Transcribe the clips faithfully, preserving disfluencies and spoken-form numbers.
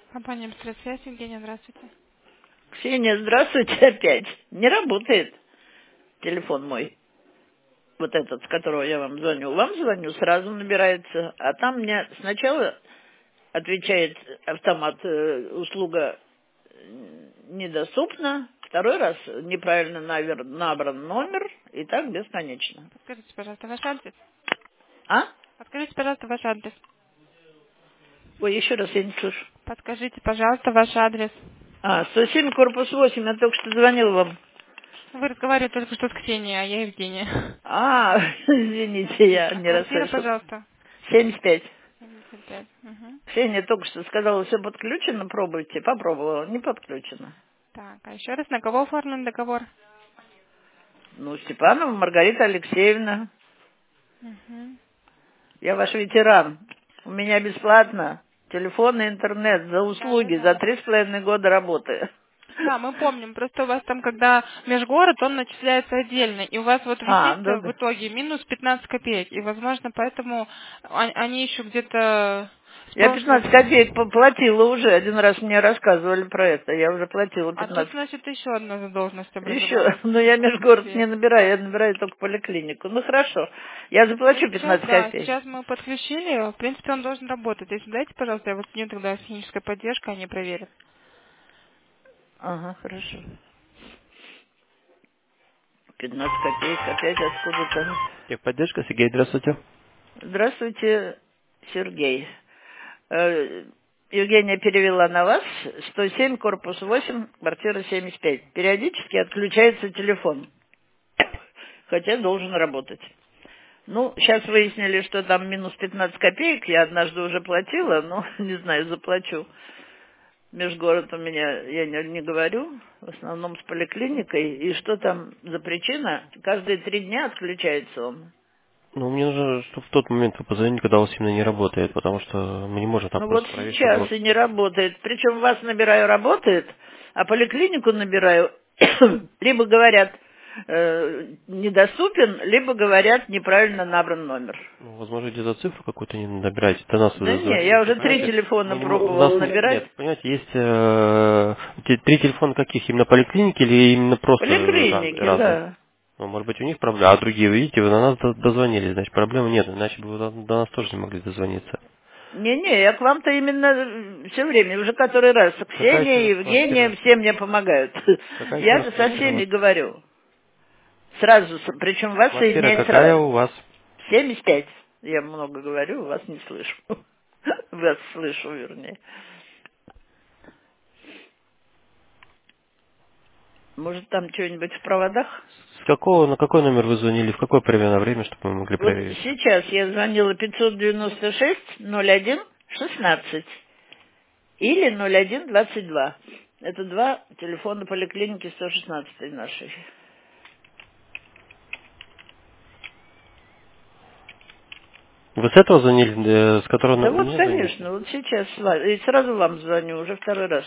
Компания «Быстросвязь», Евгения, здравствуйте. Ксения, здравствуйте опять. Не работает телефон мой, вот этот, с которого я вам звоню. Вам звоню, сразу набирается, а там мне сначала отвечает автомат, э, услуга э, недоступна, второй раз неправильно навер- набран номер, и так бесконечно. Подскажите, пожалуйста, ваш адрес. А? Подскажите, пожалуйста, ваш адрес. Ой, еще раз я не слышу. Подскажите, пожалуйста, ваш адрес. А, сто семь, корпус восемь, я только что звонила вам. Вы разговаривали только что с Ксенией, а я Евгения. А, извините, я А не квартира, расслышала. пожалуйста. семьдесят пять. семьдесят пять. Угу. Ксения только что сказала, все подключено, пробуйте. Попробовала, не подключено. Так, а еще раз, на кого оформлен договор? Ну, Степанова Маргарита Алексеевна, Угу. я ваш ветеран. У меня бесплатно телефон и интернет за Да, да, услуги, за да. три с половиной года работы. Да, мы помним. Просто у вас там, когда межгород, он начисляется отдельно. И у вас вот А, висит да, в да. итоге минус пятнадцать копеек. И, возможно, поэтому он- они еще где-то с Я прошлого... пятнадцать копеек поплатила уже, один раз мне рассказывали про это, я уже платила А тут, пятнадцать. значит, еще одна задолженность Еще, образовалась. но я Ух межгород не ты. набираю, я набираю только поликлинику. Ну хорошо, я Ну, заплачу сейчас, пятнадцать да, копеек. сейчас мы подключили. В принципе, он должен работать. Если дайте, пожалуйста, я вот с тогда техническая поддержка, они проверят. Ага, хорошо. пятнадцать копеек опять откуда-то. Техподдержка, Сергей, здравствуйте. Здравствуйте, Сергей. Э, Евгения перевела на вас. сто семь, корпус восемь, квартира семьдесят пять. Периодически отключается телефон, хотя должен работать. Ну, сейчас выяснили, что там минус пятнадцать копеек. Я однажды уже платила, но не знаю, заплачу. Межгород у меня, я не, не говорю, в основном с поликлиникой. И что там за причина? Каждые три дня отключается он. Ну, мне нужно, чтобы в тот момент вы позвонили, когда у вас именно не работает, потому что мы не можем там Ну вот просто проверить, чтобы сейчас было... и не работает. Причем вас набираю, работает, а поликлинику набираю, либо говорят э, недоступен, либо говорят неправильно набран номер. Ну, возможно, где-то цифру какую-то не набираете. До нас Да вы не, я дозвонились, вы уже три понимаете? телефона Мы не мо- у нас пробовала нет, набирать. нет, понимаете, есть э, те- три телефона каких? Именно поликлиники или именно просто раз- Поликлиники, разные? да. Ну, может быть, у них проблемы, а другие, вы видите, вы на нас до- дозвонились, значит, проблемы нет, иначе бы вы до до нас тоже не могли дозвониться. Не-не, я к вам-то именно все время, уже который раз. Какая еще Ксения, раз Евгения, квартира? все мне помогают. Какая еще Я раз же со квартира у всеми вас? говорю. Сразу, с- причем вас Квартира соединяет какая сразу. у вас? семьдесят пять. Я много говорю, вас не слышу. Вас слышу, вернее. Может, там что-нибудь в проводах? С какого, на какой номер вы звонили, в какое примерно время, чтобы мы могли Вот проверить? сейчас я звонила пятьсот девяносто шесть ноль один шестнадцать или ноль один двадцать два. Это два телефона поликлиники сто шестнадцать нашей. Вы с этого звонили, э, с которого Да на- вот, мне звоните? конечно, вот сейчас ва- и сразу вам звоню, уже второй раз.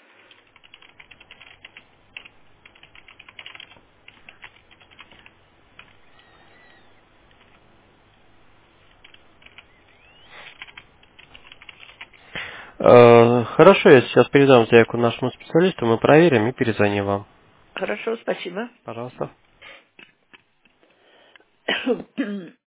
Э, хорошо, я сейчас передам заявку нашему специалисту, мы проверим и перезвоним вам. Хорошо, спасибо. Пожалуйста.